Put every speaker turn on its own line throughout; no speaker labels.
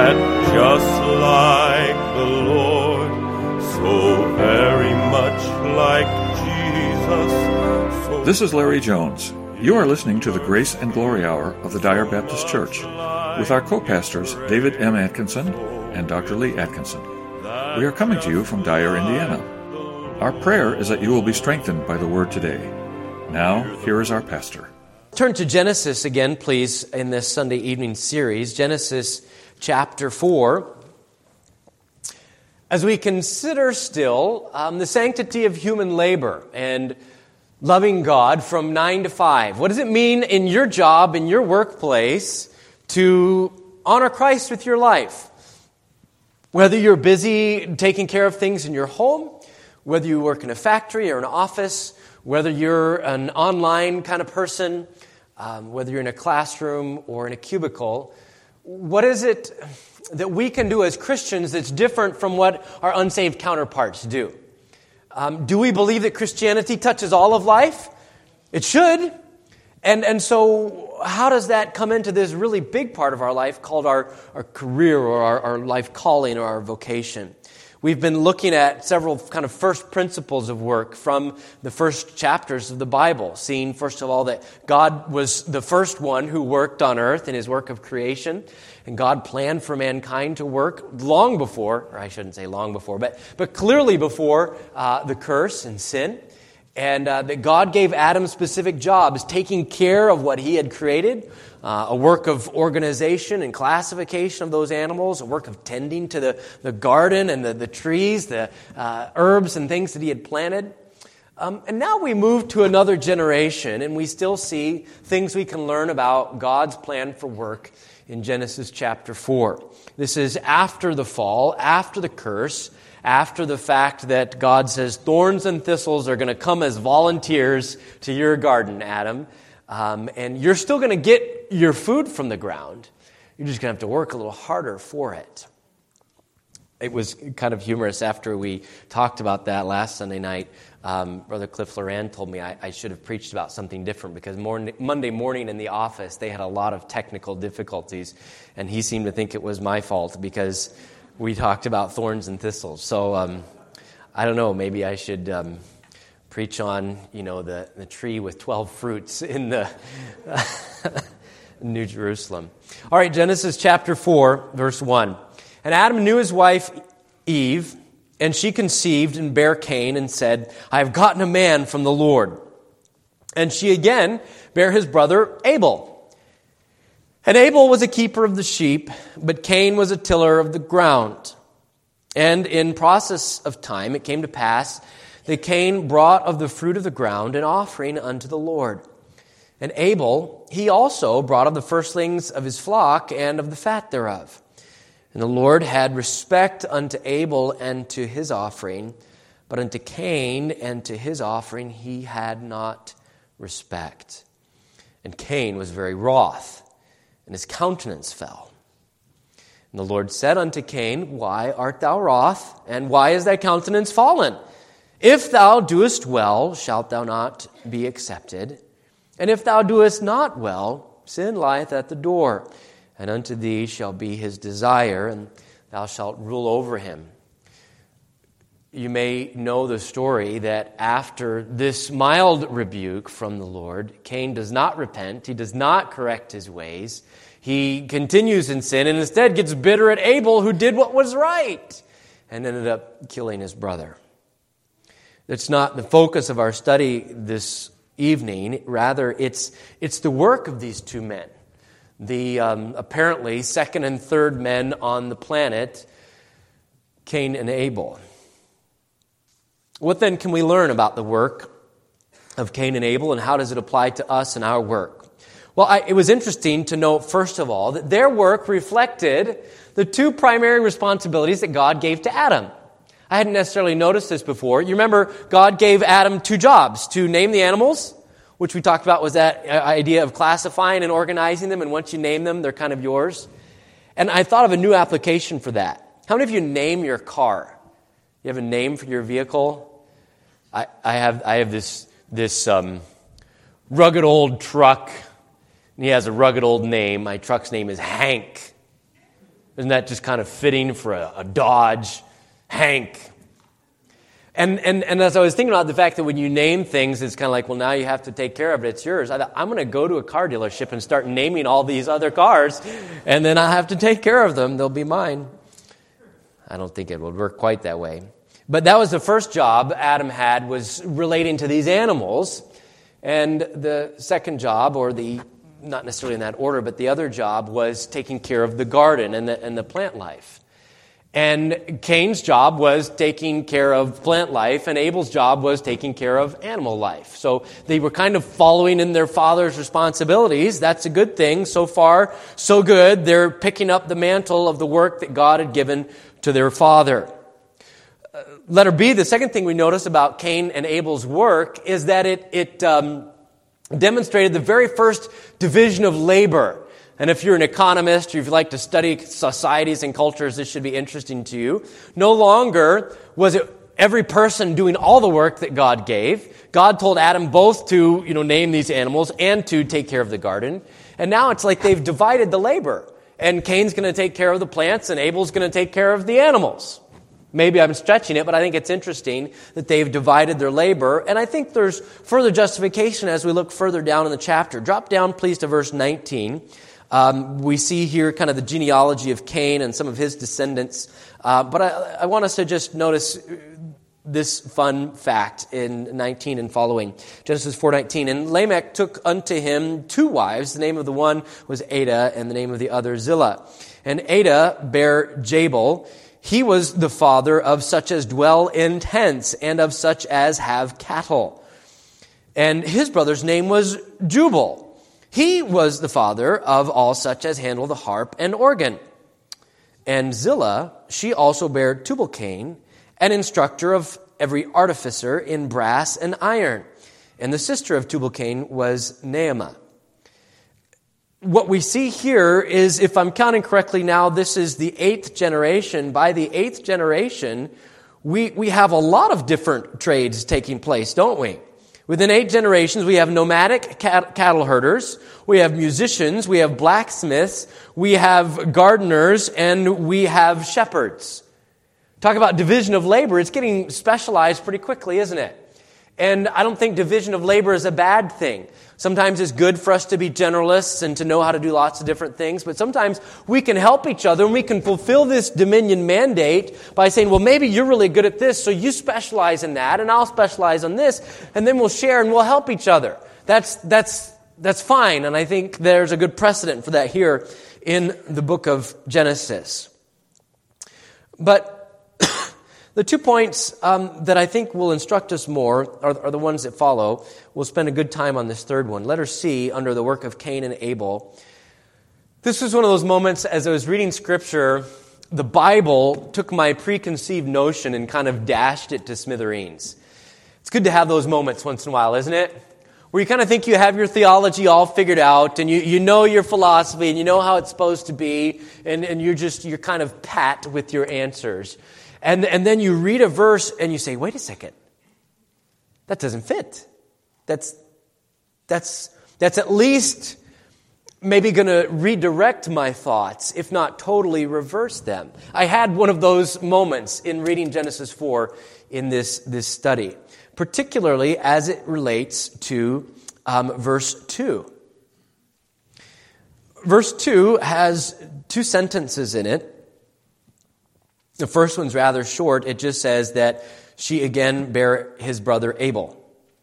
that just like the Lord, so very much like Jesus.
This is Larry Jones. You are listening to the Grace and Glory Hour of the Dyer Baptist Church with our co-pastors David M. Atkinson and Dr. Lee Atkinson. We are coming to you from Dyer, Indiana. Our prayer is that you will be strengthened by the Word today. Now, here is our pastor.
Turn to Genesis again, please, in this Sunday evening series, Genesis chapter 4. As we consider still the sanctity of human labor and loving God from 9 to 5. What does it mean in your job, in your workplace, to honor Christ with your life? Whether you're busy taking care of things in your home, whether you work in a factory or an office, whether you're an online kind of person, whether you're in a classroom or in a cubicle, what is it that we can do as Christians that's different from what our unsaved counterparts do? Do we believe that Christianity touches all of life? It should. And so how does that come into this really big part of our life called our career or our life calling or our vocation? We've been looking at several kind of first principles of work from the first chapters of the Bible, seeing, first of all, that God was the first one who worked on earth in His work of creation, and God planned for mankind to work long before, or I shouldn't say long before, but clearly before the curse and sin, and that God gave Adam specific jobs, taking care of what He had created, a work of organization and classification of those animals, a work of tending to the garden and the trees, the herbs and things that He had planted. And now we move to another generation, and we still see things we can learn about God's plan for work in Genesis chapter 4. This is after the fall, after the curse, after the fact that God says thorns and thistles are going to come as volunteers to your garden, Adam. And you're still going to get your food from the ground. You're just going to have to work a little harder for it. It was kind of humorous after we talked about that last Sunday night. Brother Cliff Loran told me I should have preached about something different because Monday morning in the office, they had a lot of technical difficulties. And he seemed to think it was my fault because we talked about thorns and thistles. So I don't know, maybe I should preach on, the tree with 12 fruits in the New Jerusalem. All right, Genesis chapter 4, verse 1. And Adam knew his wife Eve, and she conceived and bare Cain and said, I have gotten a man from the Lord. And she again bare his brother Abel. And Abel was a keeper of the sheep, but Cain was a tiller of the ground. And in process of time it came to pass that Cain brought of the fruit of the ground an offering unto the Lord. And Abel, he also brought of the firstlings of his flock and of the fat thereof. And the Lord had respect unto Abel and to his offering, but unto Cain and to his offering he had not respect. And Cain was very wroth, and his countenance fell. And the Lord said unto Cain, Why art thou wroth, and why is thy countenance fallen? If thou doest well, shalt thou not be accepted? And if thou doest not well, sin lieth at the door, and unto thee shall be his desire, and thou shalt rule over him. You may know the story that after this mild rebuke from the Lord, Cain does not repent, he does not correct his ways, he continues in sin, and instead gets bitter at Abel, who did what was right, and ended up killing his brother. That's not the focus of our study this evening. Rather, it's the work of these two men, the apparently second and third men on the planet, Cain and Abel. What then can we learn about the work of Cain and Abel, and how does it apply to us and our work? Well, it was interesting to note, first of all, that their work reflected the two primary responsibilities that God gave to Adam. I hadn't necessarily noticed this before. You remember, God gave Adam two jobs: to name the animals, which we talked about was that idea of classifying and organizing them, and once you name them, they're kind of yours. And I thought of a new application for that. How many of you name your car? You have a name for your vehicle? I have this rugged old truck, and he has a rugged old name. My truck's name is Hank. Isn't that just kind of fitting for a Dodge Hank? And as I was thinking about the fact that when you name things, it's kind of like, well, now you have to take care of it. It's yours. I thought, I'm going to go to a car dealership and start naming all these other cars, and then I'll have to take care of them. They'll be mine. I don't think it would work quite that way. But that was the first job Adam had, was relating to these animals. And the second job, or not necessarily in that order, but the other job was taking care of the garden and the plant life. And Cain's job was taking care of plant life, and Abel's job was taking care of animal life. So they were kind of following in their father's responsibilities. That's a good thing. So far, so good. They're picking up the mantle of the work that God had given to their father. Letter B, the second thing we notice about Cain and Abel's work is that it demonstrated the very first division of labor. And if you're an economist or if you like to study societies and cultures, this should be interesting to you. No longer was it every person doing all the work that God gave. God told Adam both to, name these animals and to take care of the garden. And now it's like they've divided the labor. And Cain's going to take care of the plants and Abel's going to take care of the animals. Maybe I'm stretching it, but I think it's interesting that they've divided their labor. And I think there's further justification as we look further down in the chapter. Drop down, please, to verse 19. We see here kind of the genealogy of Cain and some of his descendants. But I want us to just notice this fun fact in 19 and following. Genesis 4:19. And Lamech took unto him 2 wives. The name of the one was Adah, and the name of the other Zillah. And Adah bare Jabal. He was the father of such as dwell in tents, and of such as have cattle. And his brother's name was Jubal. He was the father of all such as handle the harp and organ. And Zillah, she also bare Tubal-Cain, an instructor of every artificer in brass and iron. And the sister of Tubal-Cain was Naamah. What we see here is, if I'm counting correctly now, this is the 8th generation. By the 8th generation, we have a lot of different trades taking place, don't we? Within 8 generations, we have nomadic cattle herders, we have musicians, we have blacksmiths, we have gardeners, and we have shepherds. Talk about division of labor. It's getting specialized pretty quickly, isn't it? And I don't think division of labor is a bad thing. Sometimes it's good for us to be generalists and to know how to do lots of different things, but sometimes we can help each other and we can fulfill this dominion mandate by saying, well, maybe you're really good at this, so you specialize in that, and I'll specialize on this, and then we'll share and we'll help each other. That's fine, and I think there's a good precedent for that here in the book of Genesis. But the 2 points that I think will instruct us more are the ones that follow. We'll spend a good time on this third one. Letter C, under the work of Cain and Abel. This was one of those moments as I was reading Scripture, the Bible took my preconceived notion and kind of dashed it to smithereens. It's good to have those moments once in a while, isn't it? Where you kind of think you have your theology all figured out, and you know your philosophy, and you know how it's supposed to be, and you're kind of pat with your answers. And then you read a verse and you say, wait a second, that doesn't fit. That's at least maybe going to redirect my thoughts, if not totally reverse them. I had one of those moments in reading Genesis 4 in this study, particularly as it relates to verse 2. Verse 2 has 2 sentences in it. The first one's rather short. It just says that she again bare his brother Abel.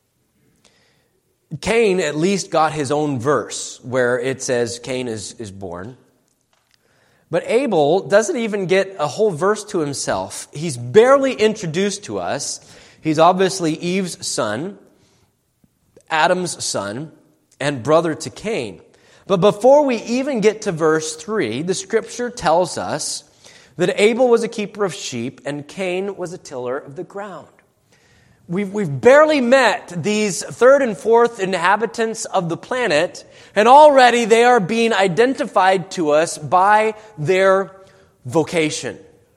Cain at least got his own verse where it says Cain is born. But Abel doesn't even get a whole verse to himself. He's barely introduced to us. He's obviously Eve's son, Adam's son, and brother to Cain. But before we even get to verse 3, the Scripture tells us that Abel was a keeper of sheep and Cain was a tiller of the ground. We've barely met these 3rd and 4th inhabitants of the planet, and already they are being identified to us by their vocation.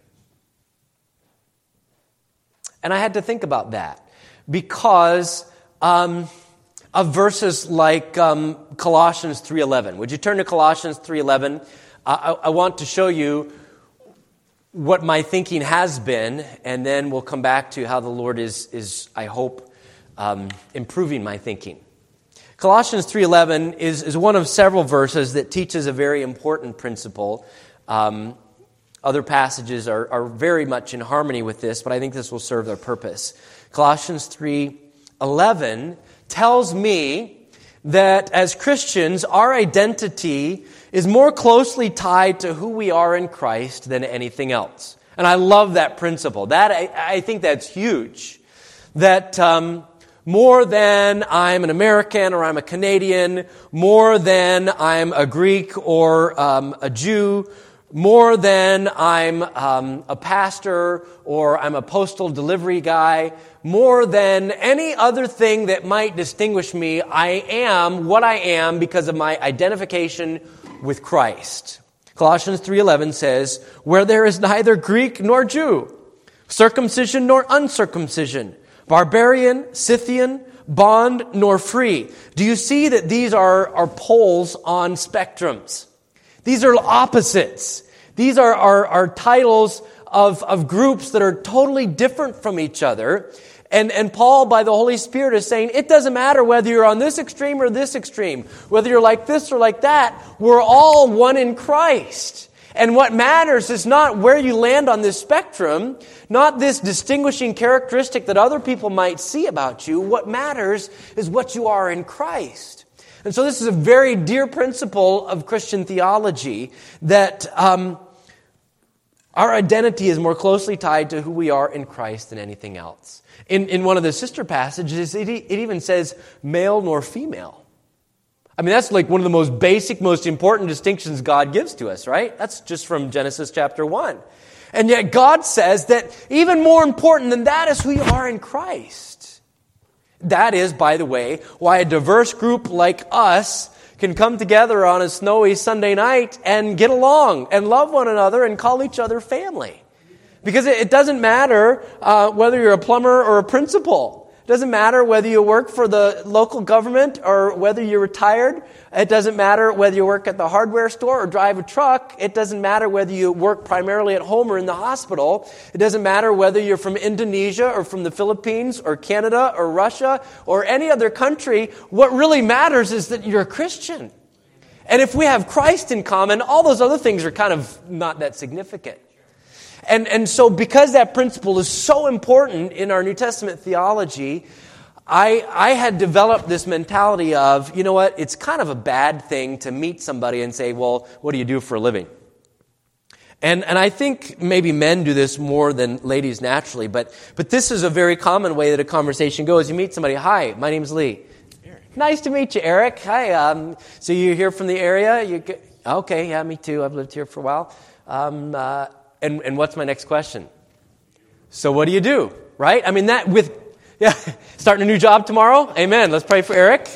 And I had to think about that because of verses like Colossians 3:11. Would you turn to Colossians 3:11? I want to show you what my thinking has been, and then we'll come back to how the Lord is I hope, improving my thinking. Colossians 3:11 is one of several verses that teaches a very important principle. Other passages are very much in harmony with this, but I think this will serve their purpose. Colossians 3:11 tells me that as Christians, our identity is more closely tied to who we are in Christ than anything else. And I love that principle. I think that's huge. That more than I'm an American or I'm a Canadian, more than I'm a Greek or a Jew, more than I'm a pastor or I'm a postal delivery guy, more than any other thing that might distinguish me, I am what I am because of my identification with Christ. Colossians 3:11 says, "Where there is neither Greek nor Jew, circumcision nor uncircumcision, barbarian, Scythian, bond nor free." Do you see that these are poles on spectrums? These are opposites. These are titles of groups that are totally different from each other. And Paul, by the Holy Spirit, is saying, it doesn't matter whether you're on this extreme or this extreme, whether you're like this or like that, we're all one in Christ. And what matters is not where you land on this spectrum, not this distinguishing characteristic that other people might see about you. What matters is what you are in Christ. And so this is a very dear principle of Christian theology, that our identity is more closely tied to who we are in Christ than anything else. In one of the sister passages, it even says male nor female. I mean, that's like one of the most basic, most important distinctions God gives to us, right? That's just from Genesis chapter 1. And yet God says that even more important than that is who you are in Christ. That is, by the way, why a diverse group like us can come together on a snowy Sunday night and get along and love one another and call each other family. Because it doesn't matter whether you're a plumber or a principal. It doesn't matter whether you work for the local government or whether you're retired. It doesn't matter whether you work at the hardware store or drive a truck. It doesn't matter whether you work primarily at home or in the hospital. It doesn't matter whether you're from Indonesia or from the Philippines or Canada or Russia or any other country. What really matters is that you're a Christian. And if we have Christ in common, all those other things are kind of not that significant. And so because that principle is so important in our New Testament theology, I had developed this mentality of, you know what, it's kind of a bad thing to meet somebody and say, well, what do you do for a living? And I think maybe men do this more than ladies naturally, but this is a very common way that a conversation goes. You meet somebody, hi, my name's Lee. Eric. Nice to meet you, Eric. Hi, so you're here from the area? Okay, yeah, me too. I've lived here for a while. And what's my next question? So what do you do? Right? I mean, starting a new job tomorrow? Amen. Let's pray for Eric.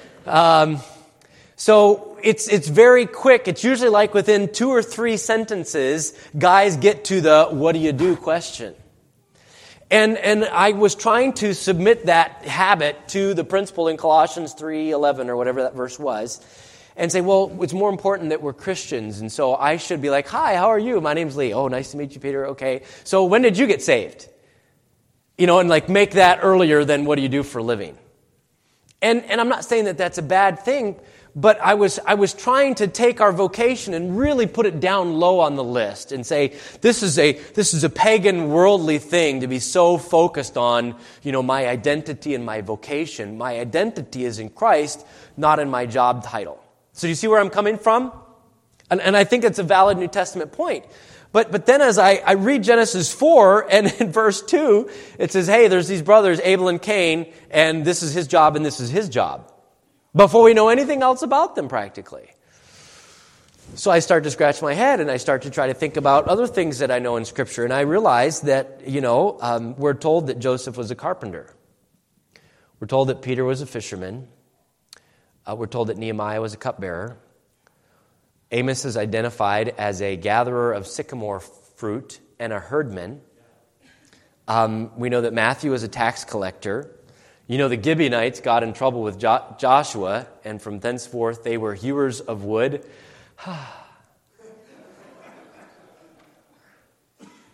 So it's very quick. It's usually like within 2 or 3 sentences, guys get to the what do you do question. And I was trying to submit that habit to the principle in Colossians 3:11 or whatever that verse was. And say, well, it's more important that we're Christians. And so I should be like, hi, how are you? My name's Lee. Oh, nice to meet you, Peter. Okay. So when did you get saved? You know, and like make that earlier than what do you do for a living? And I'm not saying that that's a bad thing, but I was trying to take our vocation and really put it down low on the list and say, this is a pagan worldly thing to be so focused on, you know, my identity and my vocation. My identity is in Christ, not in my job title. So do you see where I'm coming from? And I think it's a valid New Testament point. But then as I read Genesis 4, and in verse 2, it says, hey, there's these brothers, Abel and Cain, and this is his job and this is his job. Before we know anything else about them, practically. So I start to scratch my head, and I start to try to think about other things that I know in Scripture. And I realize that, we're told that Joseph was a carpenter. We're told that Peter was a fisherman. We're told that Nehemiah was a cupbearer. Amos is identified as a gatherer of sycamore fruit and a herdman. We know that Matthew is a tax collector. You know, the Gibeonites got in trouble with Joshua, and from thenceforth they were hewers of wood.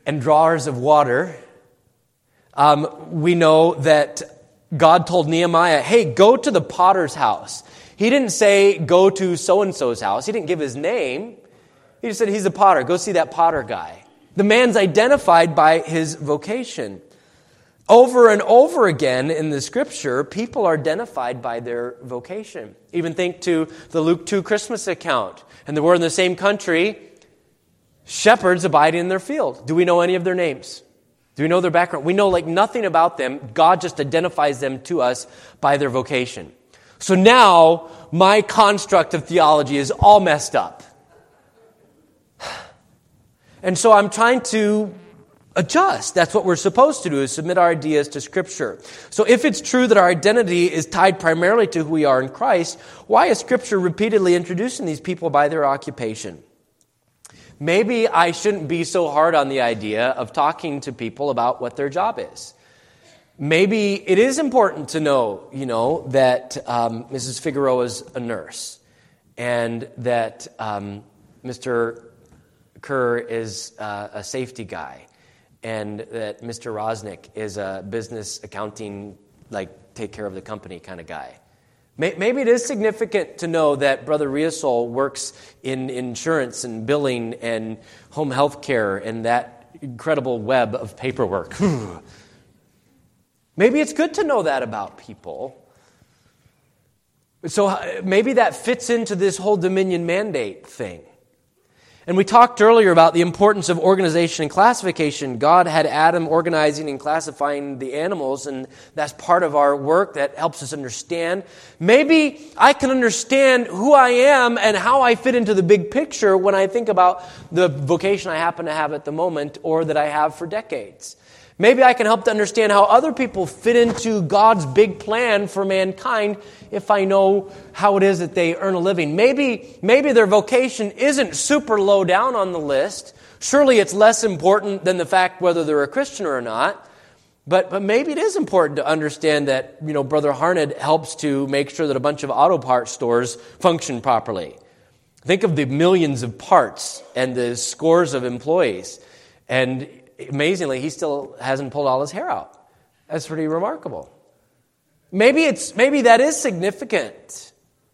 and drawers of water. We know that God told Nehemiah, hey, go to the potter's house. He didn't say, go to so-and-so's house. He didn't give his name. He just said, he's a potter. Go see that potter guy. The man's identified by his vocation. Over and over again in the Scripture, people are identified by their vocation. Even think to the Luke 2 Christmas account. And they were in the same country, shepherds abiding in their field. Do we know any of their names? Do we know their background? We know nothing about them. God just identifies them to us by their vocation. So now, my construct of theology is all messed up. And so I'm trying to adjust. That's what we're supposed to do, is submit our ideas to Scripture. So if it's true that our identity is tied primarily to who we are in Christ, why is Scripture repeatedly introducing these people by their occupation? Maybe I shouldn't be so hard on the idea of talking to people about what their job is. Maybe it is important to know, that Mrs. Figueroa is a nurse and that Mr. Kerr is a safety guy and that Mr. Rosnick is a business accounting, take care of the company kind of guy. Maybe it is significant to know that Brother Riasol works in insurance and billing and home health care and that incredible web of paperwork. Maybe it's good to know that about people. So maybe that fits into this whole dominion mandate thing. And we talked earlier about the importance of organization and classification. God had Adam organizing and classifying the animals, and that's part of our work that helps us understand. Maybe I can understand who I am and how I fit into the big picture when I think about the vocation I happen to have at the moment or that I have for decades. Maybe I can help to understand how other people fit into God's big plan for mankind if I know how it is that they earn a living. Maybe their vocation isn't super low down on the list. Surely it's less important than the fact whether they're a Christian or not. But maybe it is important to understand that, Brother Harned helps to make sure that a bunch of auto parts stores function properly. Think of the millions of parts and the scores of employees. And amazingly, he still hasn't pulled all his hair out. That's pretty remarkable. Maybe that is significant.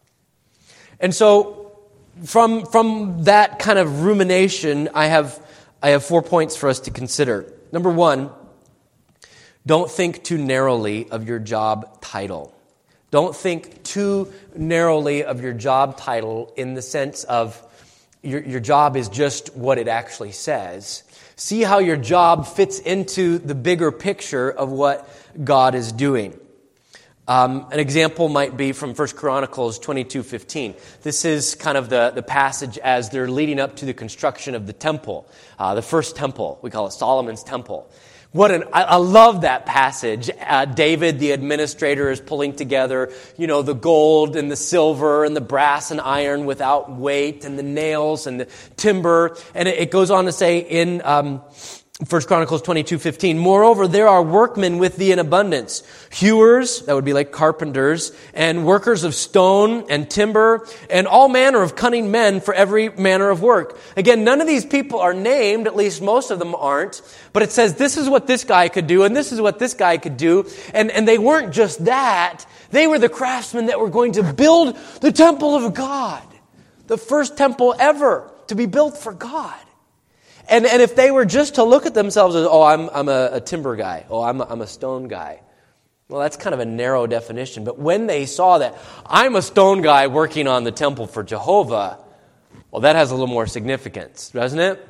And so from that kind of rumination, I have 4 points for us to consider. Number one, don't think too narrowly of your job title. Don't think too narrowly of your job title in the sense of your job is just what it actually says. See how your job fits into the bigger picture of what God is doing. An example might be from 1 Chronicles 22:15. This is kind of the passage as they're leading up to the construction of the temple, the first temple. We call it Solomon's temple. I love that passage. David, the administrator, is pulling together, the gold and the silver and the brass and iron without weight and the nails and the timber. And it goes on to say in 1 Chronicles 22:15, moreover, there are workmen with thee in abundance, hewers, that would be like carpenters, and workers of stone and timber, and all manner of cunning men for every manner of work. Again, none of these people are named, at least most of them aren't, but it says this is what this guy could do, and this is what this guy could do, and they weren't just that, they were the craftsmen that were going to build the temple of God, the first temple ever to be built for God. And if they were just to look at themselves as, I'm a timber guy, I'm a stone guy, well, that's kind of a narrow definition. But when they saw that I'm a stone guy working on the temple for Jehovah, well, that has a little more significance, doesn't it?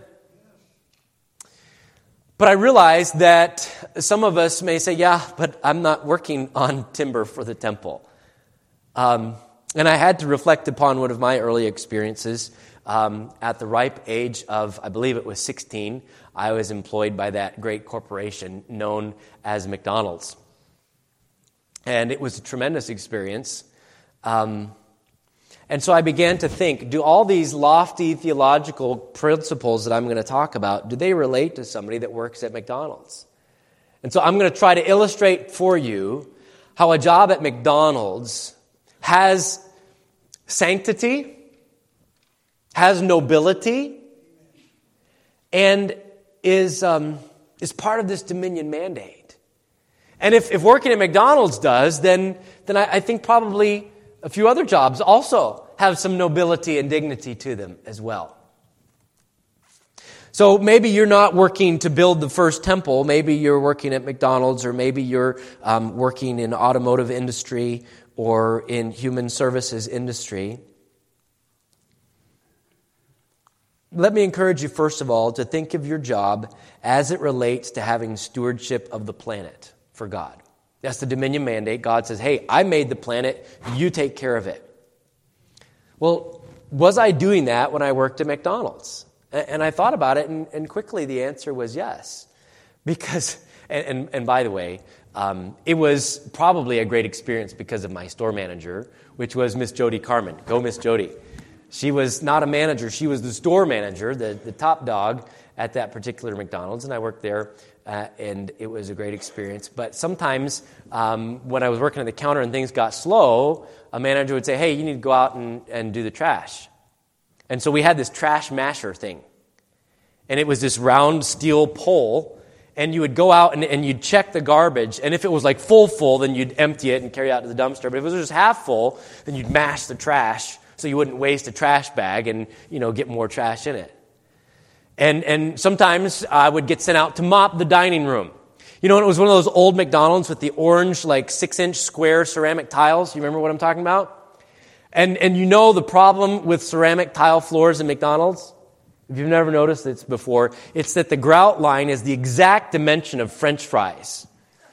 But I realize that some of us may say, yeah, but I'm not working on timber for the temple. And I had to reflect upon one of my early experiences. At the ripe age of, I believe it was 16, I was employed by that great corporation known as McDonald's. And it was a tremendous experience. And so I began to think, do all these lofty theological principles that I'm going to talk about, do they relate to somebody that works at McDonald's? And so I'm going to try to illustrate for you how a job at McDonald's has sanctity, has nobility, and is part of this dominion mandate. And if working at McDonald's does, then I think probably a few other jobs also have some nobility and dignity to them as well. So maybe you're not working to build the first temple. Maybe you're working at McDonald's, or maybe you're working in automotive industry or in human services industry. Let me encourage you, first of all, to think of your job as it relates to having stewardship of the planet for God. That's the dominion mandate. God says, hey, I made the planet, you take care of it. Well, was I doing that when I worked at McDonald's? And I thought about it, and quickly the answer was yes. Because, and by the way, it was probably a great experience because of my store manager, which was Miss Jody Carmen. Go, Miss Jody. She was not a manager. She was the store manager, the top dog at that particular McDonald's, and I worked there, and it was a great experience. But sometimes when I was working at the counter and things got slow, a manager would say, hey, you need to go out and do the trash. And so we had this trash masher thing. And it was this round steel pole, and you would go out and you'd check the garbage, and if it was like full, then you'd empty it and carry it out to the dumpster. But if it was just half full, then you'd mash the trash so you wouldn't waste a trash bag and, get more trash in it. And sometimes I would get sent out to mop the dining room. And it was one of those old McDonald's with the orange, 6-inch square ceramic tiles. You remember what I'm talking about? And the problem with ceramic tile floors in McDonald's? If you've never noticed this before, it's that the grout line is the exact dimension of French fries.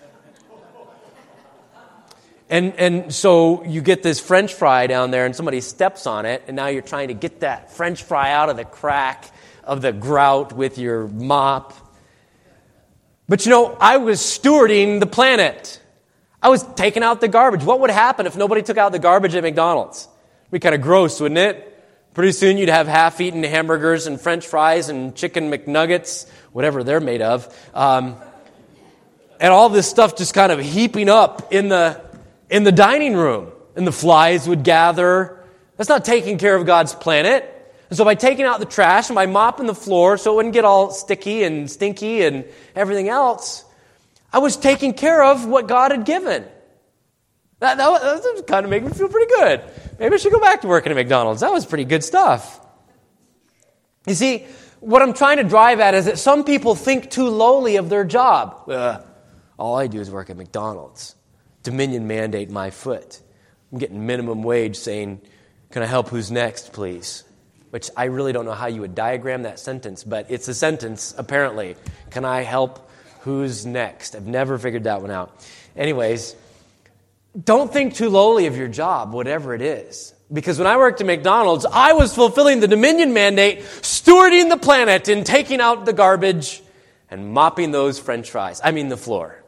And so you get this French fry down there and somebody steps on it, and now you're trying to get that French fry out of the crack of the grout with your mop. But I was stewarding the planet. I was taking out the garbage. What would happen if nobody took out the garbage at McDonald's? It'd be kind of gross, wouldn't it? Pretty soon you'd have half-eaten hamburgers and French fries and chicken McNuggets, whatever they're made of, and all this stuff just kind of heaping up in the dining room. And the flies would gather. That's not taking care of God's planet. And so by taking out the trash and by mopping the floor so it wouldn't get all sticky and stinky and everything else, I was taking care of what God had given. That kind of made me feel pretty good. Maybe I should go back to working at McDonald's. That was pretty good stuff. You see, what I'm trying to drive at is that some people think too lowly of their job. All I do is work at McDonald's. Dominion mandate my foot. I'm getting minimum wage saying, can I help who's next, please? Which I really don't know how you would diagram that sentence, but it's a sentence, apparently. Can I help who's next? I've never figured that one out. Anyways, don't think too lowly of your job, whatever it is. Because when I worked at McDonald's, I was fulfilling the dominion mandate, stewarding the planet and taking out the garbage and mopping those French fries. The floor.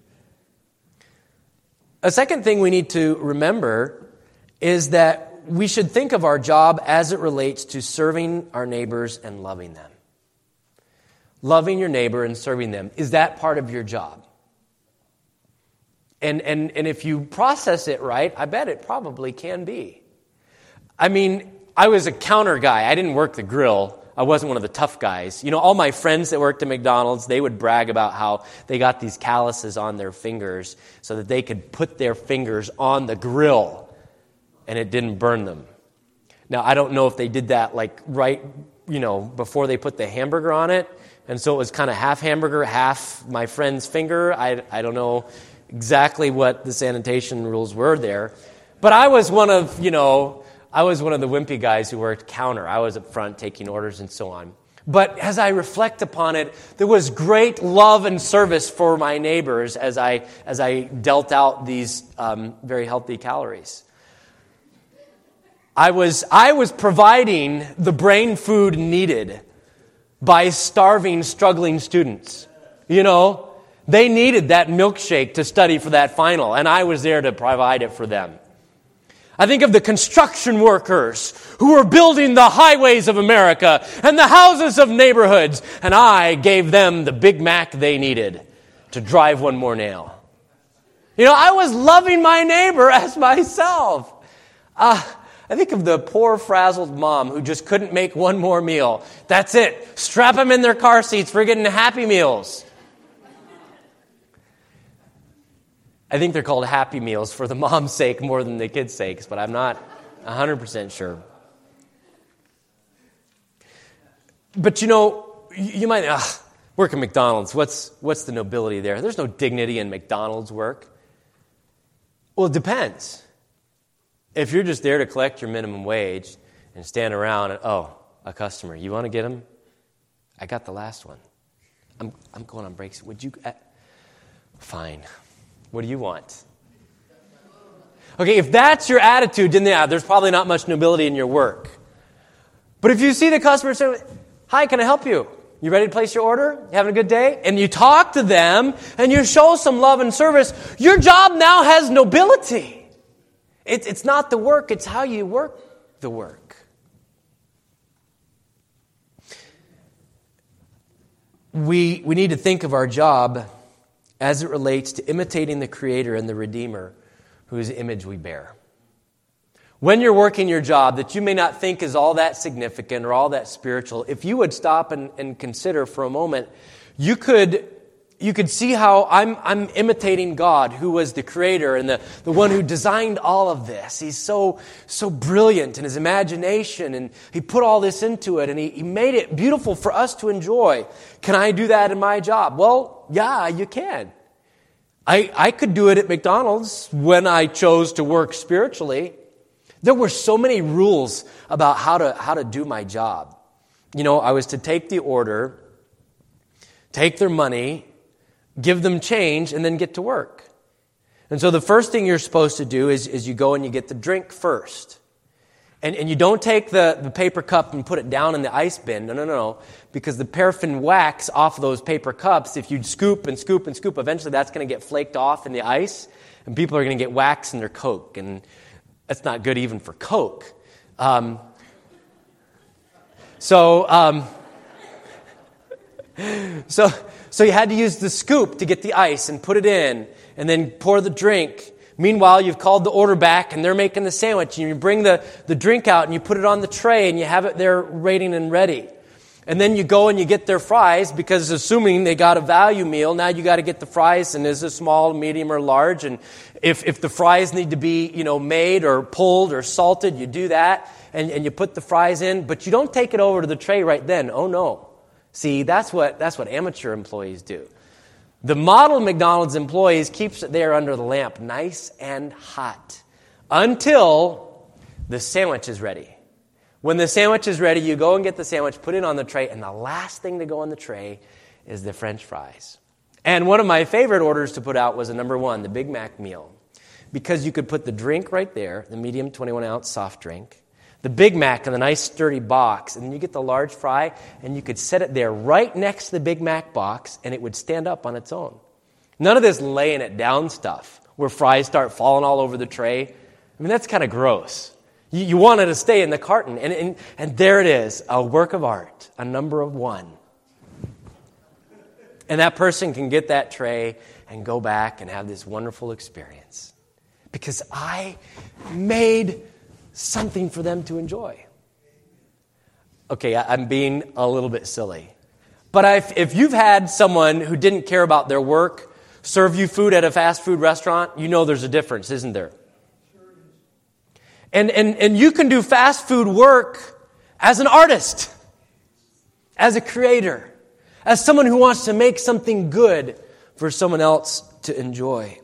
A second thing we need to remember is that we should think of our job as it relates to serving our neighbors and loving them. Loving your neighbor and serving them. Is that part of your job? And if you process it right, I bet it probably can be. I was a counter guy. I didn't work the grill. I wasn't one of the tough guys. All my friends that worked at McDonald's, they would brag about how they got these calluses on their fingers so that they could put their fingers on the grill and it didn't burn them. Now, I don't know if they did that right, before they put the hamburger on it. And so it was kind of half hamburger, half my friend's finger. I don't know exactly what the sanitation rules were there. But I was one of the wimpy guys who worked counter. I was up front taking orders and so on. But as I reflect upon it, there was great love and service for my neighbors as I dealt out these very healthy calories. I was providing the brain food needed by starving, struggling students. They needed that milkshake to study for that final, and I was there to provide it for them. I think of the construction workers who were building the highways of America and the houses of neighborhoods, and I gave them the Big Mac they needed to drive one more nail. I was loving my neighbor as myself. I think of the poor, frazzled mom who just couldn't make one more meal. That's it. Strap them in their car seats. We're getting Happy Meals. I think they're called Happy Meals for the mom's sake more than the kids' sakes, but I'm not 100% sure. But you might work at McDonald's. What's the nobility there? There's no dignity in McDonald's work. Well, it depends. If you're just there to collect your minimum wage and stand around and, a customer, you want to get him? I got the last one. I'm going on breaks. Would you? Fine. What do you want? Okay, if that's your attitude, then there's probably not much nobility in your work. But if you see the customer say, "Hi, can I help you? You ready to place your order? You having a good day?" And you talk to them and you show some love and service, your job now has nobility. It's not the work, it's how you work the work. We need to think of our job as it relates to imitating the Creator and the Redeemer whose image we bear. When you're working your job that you may not think is all that significant or all that spiritual, if you would stop and consider for a moment, you could see how I'm imitating God, who was the Creator and the one who designed all of this. He's so brilliant in his imagination, and he put all this into it, and he made it beautiful for us to enjoy. Can I do that in my job? Well, yeah, you can. I could do it at McDonald's when I chose to work spiritually. There were so many rules about how to do my job. I was to take the order, take their money, give them change, and then get to work. And so the first thing you're supposed to do is you go and you get the drink first. And you don't take the paper cup and put it down in the ice bin. No. Because the paraffin wax off of those paper cups, if you scoop and scoop and scoop, eventually that's going to get flaked off in the ice, and people are going to get wax in their Coke. And that's not good even for Coke. So you had to use the scoop to get the ice and put it in and then pour the drink. Meanwhile, you've called the order back and they're making the sandwich, and you bring the drink out and you put it on the tray and you have it there waiting and ready. And then you go and you get their fries, because assuming they got a value meal, now you got to get the fries, and is it small, medium, or large? And if the fries need to be, made or pulled or salted, you do that and you put the fries in, but you don't take it over to the tray right then. Oh no. See, that's what amateur employees do. The model McDonald's employees keeps it there under the lamp, nice and hot, until the sandwich is ready. When the sandwich is ready, you go and get the sandwich, put it on the tray, and the last thing to go on the tray is the French fries. And one of my favorite orders to put out was number 1, the Big Mac meal, because you could put the drink right there, the medium 21-ounce soft drink, the Big Mac in the nice sturdy box, and then you get the large fry, and you could set it there right next to the Big Mac box, and it would stand up on its own. None of this laying it down stuff where fries start falling all over the tray. I mean, that's kind of gross. You want it to stay in the carton, and there it is, a work of art, a number of 1. And that person can get that tray and go back and have this wonderful experience, because I made something for them to enjoy. Okay, I'm being a little bit silly. But if you've had someone who didn't care about their work serve you food at a fast food restaurant, you know there's a difference, isn't there? And you can do fast food work as an artist, as a creator, as someone who wants to make something good for someone else to enjoy.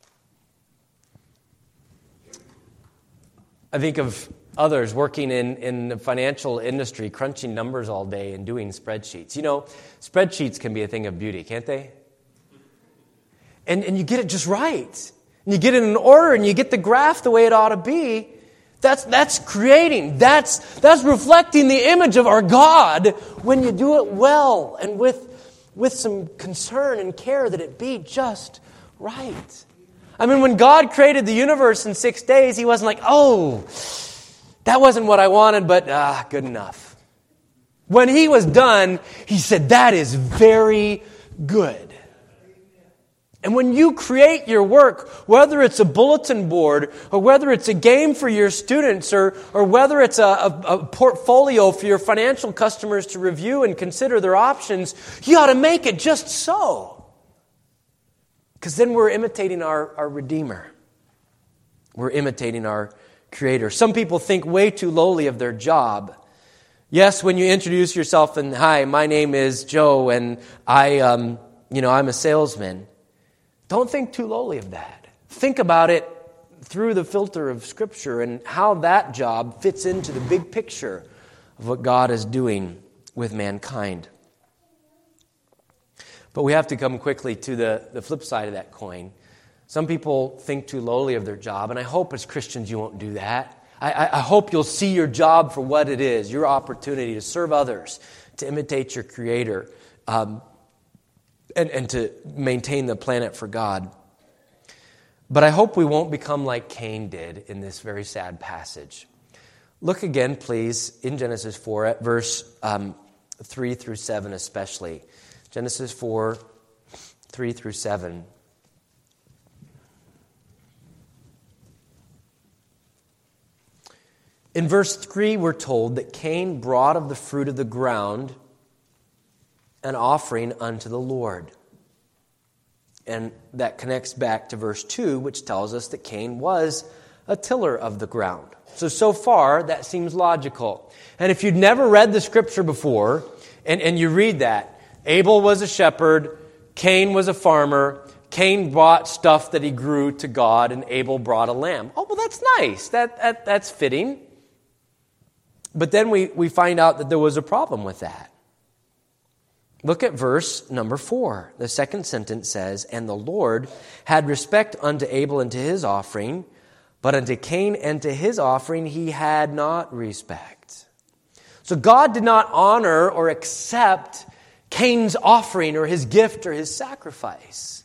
I think of others working in the financial industry, crunching numbers all day and doing spreadsheets. Spreadsheets can be a thing of beauty, can't they? And you get it just right. And you get it in order, and you get the graph the way it ought to be. That's creating. That's reflecting the image of our God when you do it well and with some concern and care that it be just right. I mean, when God created the universe in 6 days, He wasn't like, that wasn't what I wanted, but good enough. When He was done, He said, that is very good. And when you create your work, whether it's a bulletin board or whether it's a game for your students or whether it's a portfolio for your financial customers to review and consider their options, you ought to make it just so. Because then we're imitating our Redeemer. We're imitating our Creator. Some people think way too lowly of their job. Yes, when you introduce yourself and, hi, my name is Joe and I'm a salesman. Don't think too lowly of that. Think about it through the filter of Scripture and how that job fits into the big picture of what God is doing with mankind. But we have to come quickly to the flip side of that coin. Some people think too lowly of their job, and I hope as Christians you won't do that. I hope you'll see your job for what it is, your opportunity to serve others, to imitate your Creator, and to maintain the planet for God. But I hope we won't become like Cain did in this very sad passage. Look again, please, in Genesis 4 at verse 3 through 7 especially. Genesis 4, 3 through 7. In verse 3, we're told that Cain brought of the fruit of the ground an offering unto the Lord. And that connects back to verse 2, which tells us that Cain was a tiller of the ground. So far, that seems logical. And if you'd never read the Scripture before, and you read that, Abel was a shepherd, Cain was a farmer, Cain brought stuff that he grew to God, and Abel brought a lamb. Oh, well, that's nice. That's fitting. But then we find out that there was a problem with that. Look at verse number 4. The second sentence says, and the Lord had respect unto Abel and to his offering, but unto Cain and to his offering he had not respect. So God did not honor or accept Cain's offering or his gift or his sacrifice.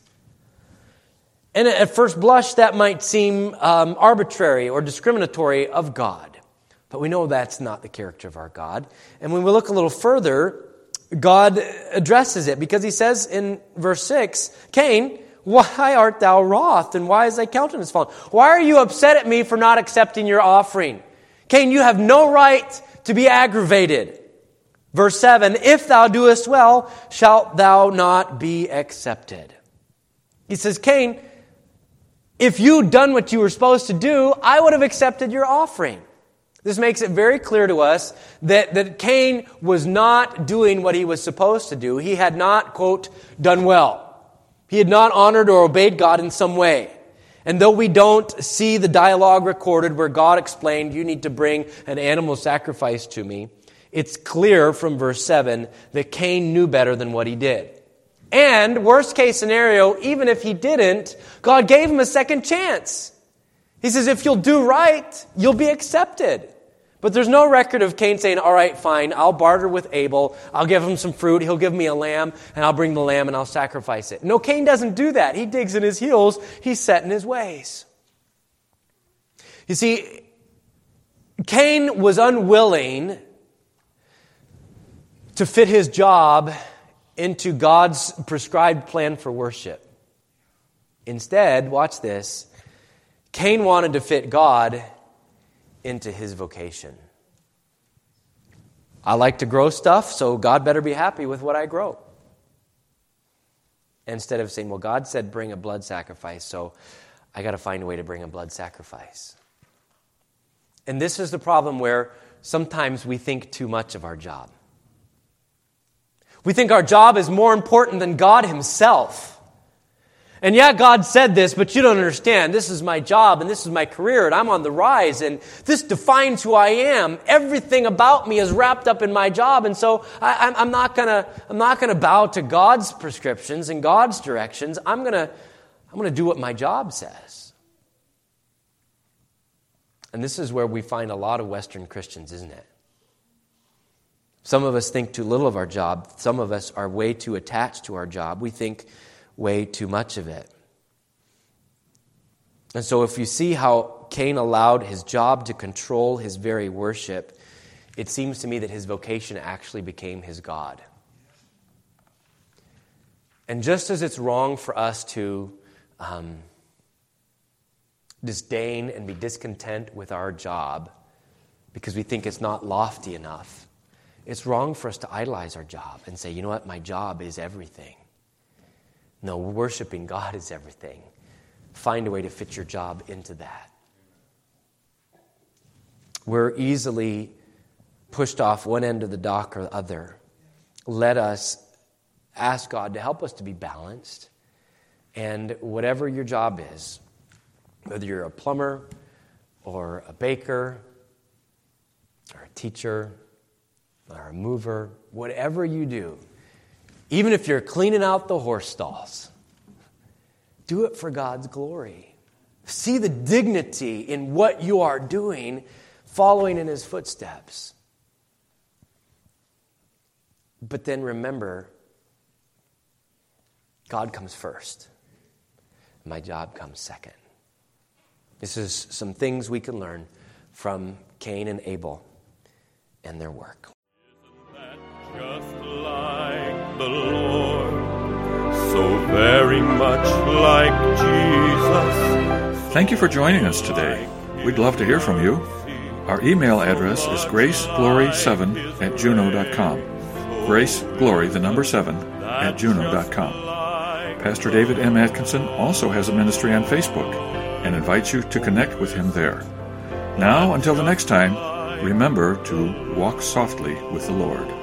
And at first blush that might seem arbitrary or discriminatory of God. But we know that's not the character of our God. And when we look a little further, God addresses it because he says in verse 6, Cain, why art thou wroth and why is thy countenance fallen? Why are you upset at me for not accepting your offering? Cain, you have no right to be aggravated. Verse 7, if thou doest well, shalt thou not be accepted. He says, Cain, if you'd done what you were supposed to do, I would have accepted your offering. This makes it very clear to us that Cain was not doing what he was supposed to do. He had not, quote, done well. He had not honored or obeyed God in some way. And though we don't see the dialogue recorded where God explained, you need to bring an animal sacrifice to me, it's clear from verse 7 that Cain knew better than what he did. And, worst case scenario, even if he didn't, God gave him a second chance. He says, if you'll do right, you'll be accepted. But there's no record of Cain saying, all right, fine, I'll barter with Abel, I'll give him some fruit, he'll give me a lamb, and I'll bring the lamb and I'll sacrifice it. No, Cain doesn't do that. He digs in his heels, he's set in his ways. You see, Cain was unwilling to fit his job into God's prescribed plan for worship. Instead, watch this, Cain wanted to fit God into his vocation. I like to grow stuff, so God better be happy with what I grow. Instead of saying, well, God said bring a blood sacrifice, so I got to find a way to bring a blood sacrifice. And this is the problem where sometimes we think too much of our job. We think our job is more important than God himself. And yeah, God said this, but you don't understand. This is my job and this is my career and I'm on the rise and this defines who I am. Everything about me is wrapped up in my job. And so I'm not gonna bow to God's prescriptions and God's directions. I'm gonna do what my job says. And this is where we find a lot of Western Christians, isn't it? Some of us think too little of our job. Some of us are way too attached to our job. We think way too much of it. And so if you see how Cain allowed his job to control his very worship, it seems to me that his vocation actually became his God. And just as it's wrong for us to disdain and be discontent with our job because we think it's not lofty enough, it's wrong for us to idolize our job and say, you know what, my job is everything. No, worshiping God is everything. Find a way to fit your job into that. We're easily pushed off one end of the dock or the other. Let us ask God to help us to be balanced. And whatever your job is, whether you're a plumber or a baker or a teacher or a mover, whatever you do, even if you're cleaning out the horse stalls, do it for God's glory. See the dignity in what you are doing, following in His footsteps. But then remember, God comes first. My job comes second. This is some things we can learn from Cain and Abel and their work.
Isn't that just like the Lord? So very much like Jesus.
Thank you for joining us today. We'd love to hear from you. Our email address is graceglory7@juno.com. graceglory, the number 7, @juno.com. Pastor David M. Atkinson also has a ministry on Facebook and invites you to connect with him there. Now, until the next time, remember to walk softly with the Lord.